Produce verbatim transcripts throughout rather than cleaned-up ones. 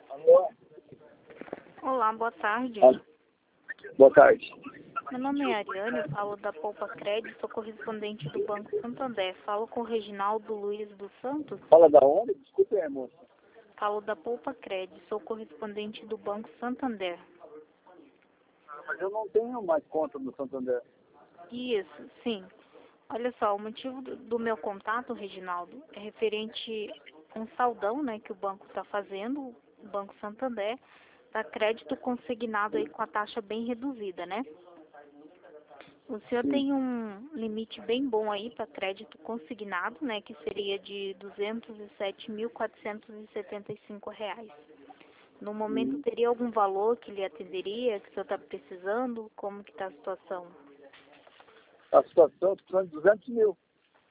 Alô? Olá, boa tarde. Ah, boa tarde. Meu nome é Ariane, eu falo da Poupa Crédito, sou correspondente do Banco Santander. Falo com o Reginaldo Luiz dos Santos. Fala da onde? Desculpe aí, moça. Falo da Poupa Crédito, sou correspondente do Banco Santander. Mas eu não tenho mais conta no Santander. Isso, sim. Olha só, o motivo do, do meu contato, Reginaldo, é referente a um saldão, né, que o banco está fazendo, o Banco Santander, para crédito consignado aí com a taxa bem reduzida, né? O senhor Sim. tem um limite bem bom aí para crédito consignado, né, que seria de duzentos e sete mil quatrocentos e setenta e cinco reais. No momento, Sim. teria algum valor que lhe atenderia, que o senhor está precisando? Como que está a situação? A situação, eu estou precisando de duzentos mil.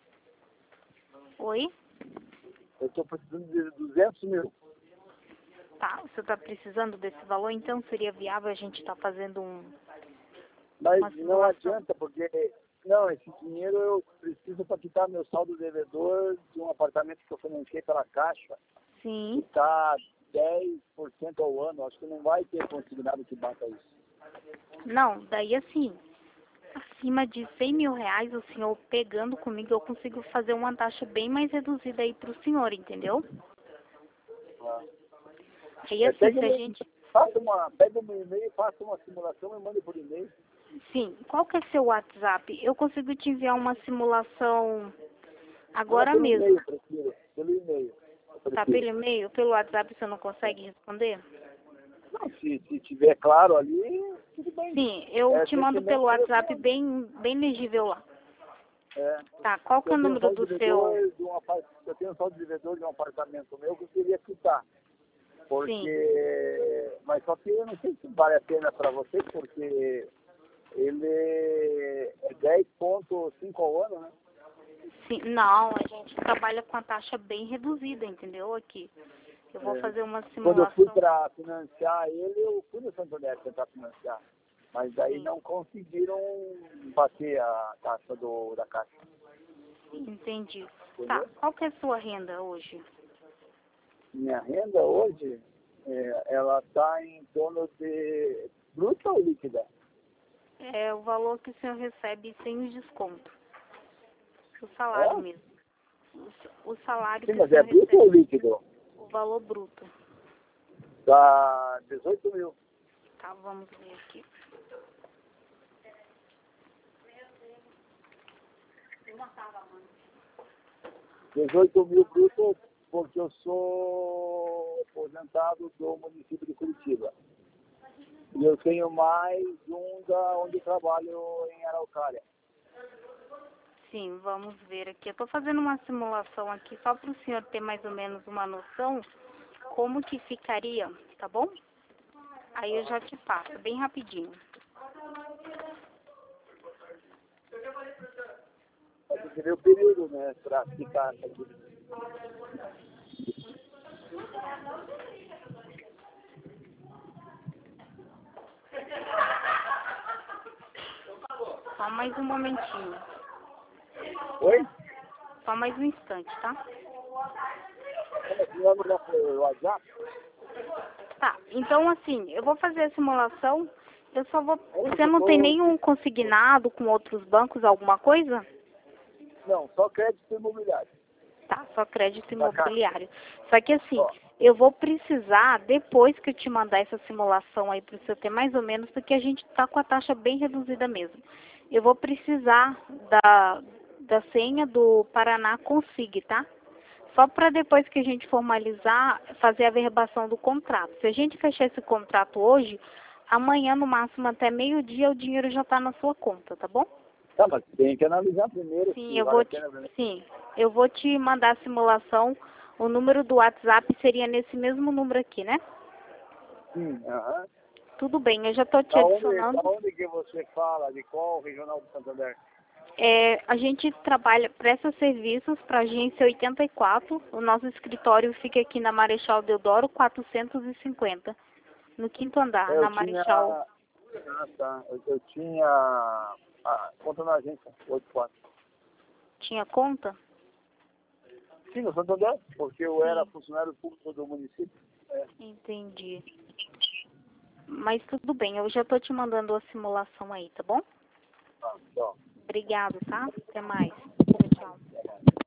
Oi? Eu estou precisando de duzentos mil. Tá, o senhor está precisando desse valor, então seria viável a gente estar fazendo um, Mas uma não simulação? adianta, porque não, esse dinheiro eu preciso para quitar meu saldo devedor de um apartamento que eu financiei pela Caixa, que Sim. está dez por cento ao ano. Acho que não vai ter consignado que bata isso. Não, daí assim, acima de cem mil reais, o senhor pegando comigo, eu consigo fazer uma taxa bem mais reduzida aí para o senhor, entendeu? Ah. Aí É, assim, pega, se a meu, gente... faça uma, pega o meu e-mail, faça uma simulação e mande por e-mail. Sim, qual que é seu WhatsApp? Eu consigo te enviar uma simulação Não, agora pelo mesmo. e-mail, prefiro. Pelo e-mail. Eu Tá prefiro. pelo e-mail? Pelo WhatsApp você não consegue responder? Não, se, se tiver claro ali, tudo bem. Sim, eu É, te mando sentimento pelo WhatsApp telefone. bem, bem legível lá. É. Tá, qual que é Eu o tenho número só o do seu... devedor de um apart... eu tenho só o devedor de um apartamento meu que eu queria quitar. Sim, Porque. Mas só que eu não sei se vale a pena para você, porque ele é dez vírgula cinco ao ano, né? sim. Não, a gente trabalha com a taxa bem reduzida, entendeu? Aqui. Eu vou É. fazer uma Quando eu fui simulação. para financiar ele, eu fui no Santander tentar financiar. Mas daí Sim, não conseguiram bater a taxa do, da Caixa. entendi. Tá, Entendeu? qual que é a sua renda hoje? Minha renda hoje, é, ela está em torno de bruta ou líquida? É o valor que o senhor recebe sem os descontos. O salário Ó, mesmo. O, s- o salário sim, que o mas é senhor bruto ou recebe. líquido? O valor bruto. Dá dezoito mil. Tá, vamos ver aqui. dezoito mil bruto, porque eu sou aposentado do município de Curitiba. E eu tenho mais um da onde eu trabalho em Araucária. Sim, vamos ver aqui. Eu estou fazendo uma simulação aqui só para o senhor ter mais ou menos uma noção como que ficaria, tá bom? Aí eu já te passo, bem rapidinho. Tem que ver o período, né, para ficar aqui. Só mais um momentinho. Oi? Só mais um instante, tá? Vamos lá pro WhatsApp? Tá, então assim, eu vou fazer a simulação. Eu só vou... Você Eu não tem tô... nenhum consignado com outros bancos, alguma coisa? Não, só crédito imobiliário. Tá, só crédito Da Caixa. imobiliário. Só que assim, Ó, eu vou precisar, depois que eu te mandar essa simulação aí para o senhor ter mais ou menos, porque a gente tá com a taxa bem reduzida mesmo. Eu vou precisar da, da senha do Paraná Consig, tá? Só para depois que a gente formalizar, fazer a verbação do contrato. Se a gente fechar esse contrato hoje, amanhã no máximo até meio-dia o dinheiro já está na sua conta, tá bom? tá, mas tem que analisar primeiro Sim, se eu vale vou a te, pena. Né? sim, eu vou te mandar a simulação. O número do WhatsApp seria nesse mesmo número aqui, né? Sim, aham. Tudo bem, eu já estou te Da onde, da adicionando. onde que você fala? De qual regional do Santander? É, a gente trabalha, presta serviços para a agência oitenta e quatro. O nosso escritório fica aqui na Marechal Deodoro quatrocentos e cinquenta, no quinto andar, Eu na tinha. Marechal. Ah, tá. Eu, eu tinha. Ah, conta na agência, oito quatro. Tinha conta? Sim, no Santander, porque eu era funcionário público do município. É. Entendi. Mas tudo bem, eu já tô te mandando a simulação aí, tá bom? Ah, tchau. Obrigado, tá? Até mais.